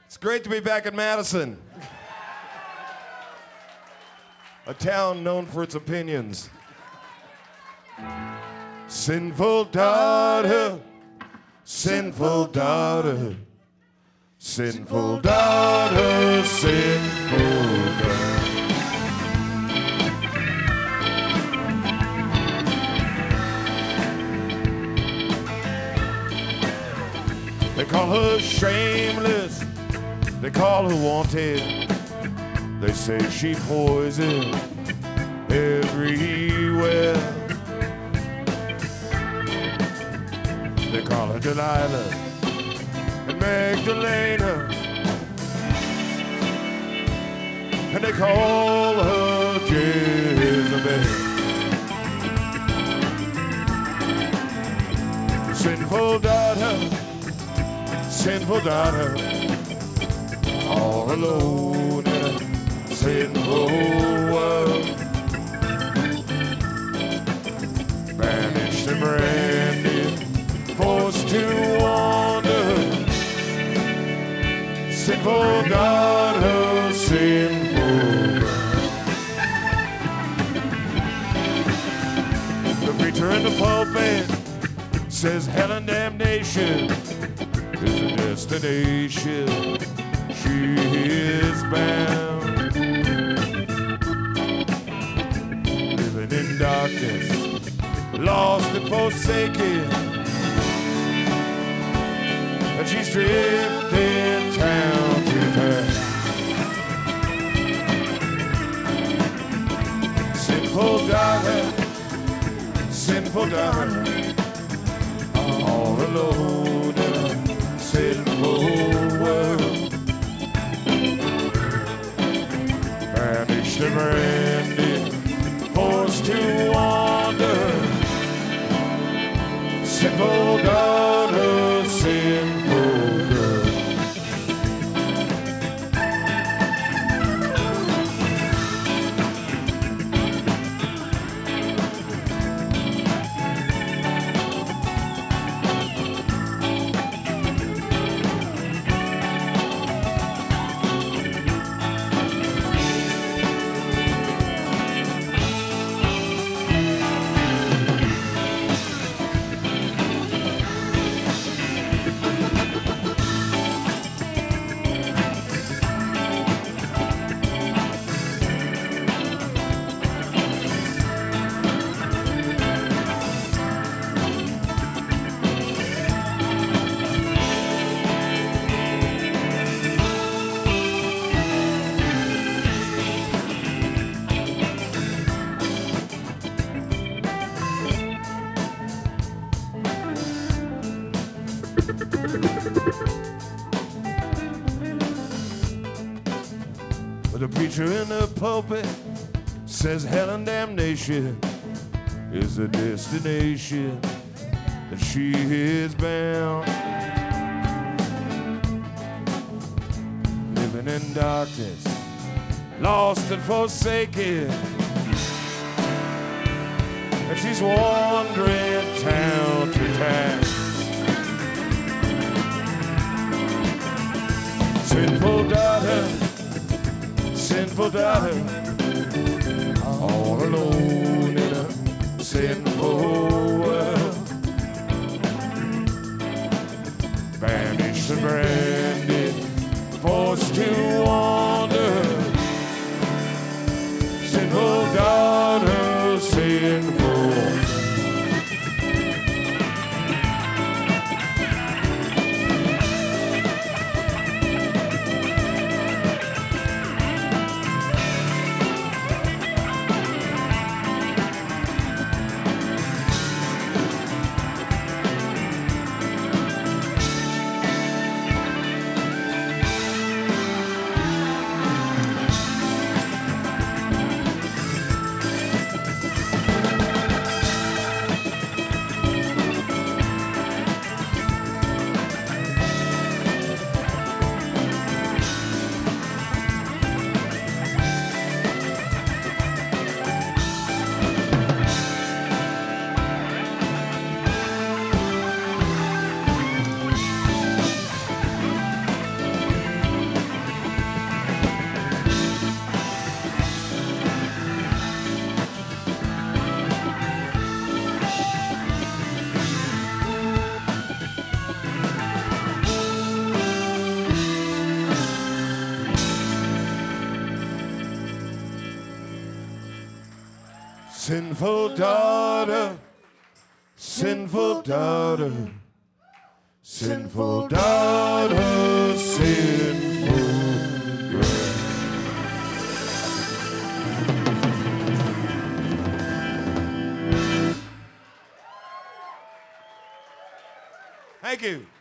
Great to be back in Madison. A town known for its opinions. Sinful daughter, sinful daughter, sinful daughter, sinful daughter. They call her shameless. They call her wanted. They say she poison everywhere. They call her Delilah and Magdalena. And they call her Jezebel. Sinful daughter, sinful daughter, all alone in a sinful world. Banished and branded, forced to wander. Sinful daughter, sinful girl. The preacher in the pulpit says hell and damnation is a destination. She is bound, living in darkness, lost and forsaken, and she's drifting town to town. Sinful daughter, all alone in a sinful world. Banished and branded, forced to wander. Sinful daughter, sinful girl. The preacher in the pulpit says hell and damnation is a destination that she is bound. Living in darkness, lost and forsaken, and she's wandering town to town. Sinful daughter, all alone in a sinful world. Banished and branded, forced to wander. Sinful daughter, sinful. Sinful daughter, sinful daughter, sinful daughter, sinful girl. Thank you.